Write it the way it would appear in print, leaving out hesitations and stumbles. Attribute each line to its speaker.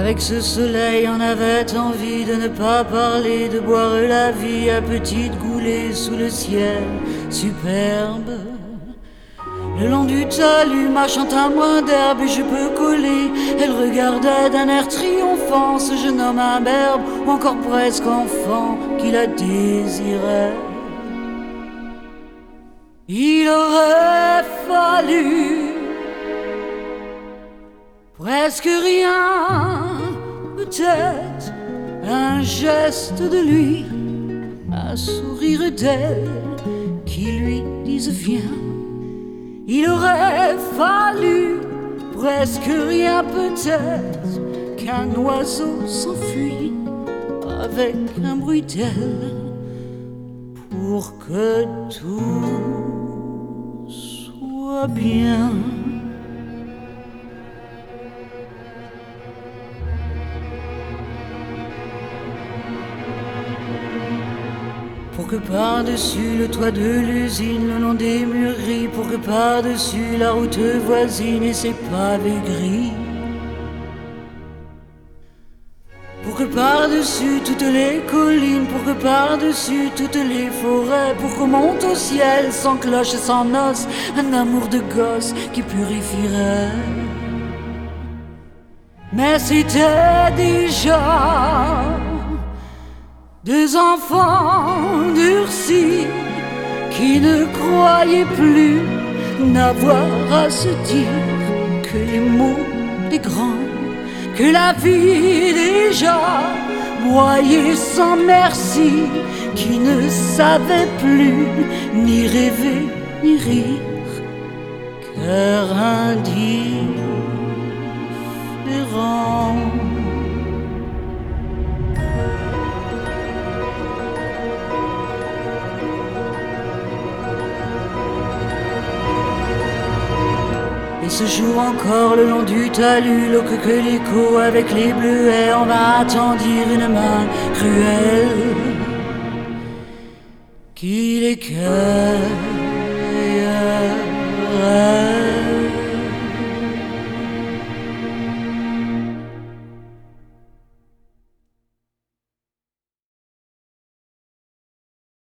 Speaker 1: Avec ce soleil, on avait envie de ne pas parler, de boire la vie à petites goulées sous le ciel superbe. Le long du talus, marchant à moins d'herbe, et je peux coller. Elle regardait d'un air triomphant ce jeune homme imberbe, ou encore presque enfant, qui la désirait. Il aurait fallu presque rien, peut-être un geste de lui, un sourire d'elle qui lui dise viens. Il aurait fallu presque rien, peut-être qu'un oiseau s'enfuit avec un bruit d'aile pour que tout soit bien. Pour que par-dessus le toit de l'usine, le long des mûreries, pour que par-dessus la route voisine et ses pavés gris, pour que par-dessus toutes les collines, pour que par-dessus toutes les forêts, pour qu'on monte au ciel sans cloche et sans noces, un amour de gosse qui purifierait. Mais c'était déjà deux enfants durcis qui ne croyaient plus n'avoir à se dire que les mots des grands, que la vie déjà broyée sans merci, qui ne savaient plus ni rêver ni rire, cœur indifférent. Et ce jour encore, le long du talus, l'eau que l'écho avec les bleuets, on va attendir une main cruelle qui l'écœure.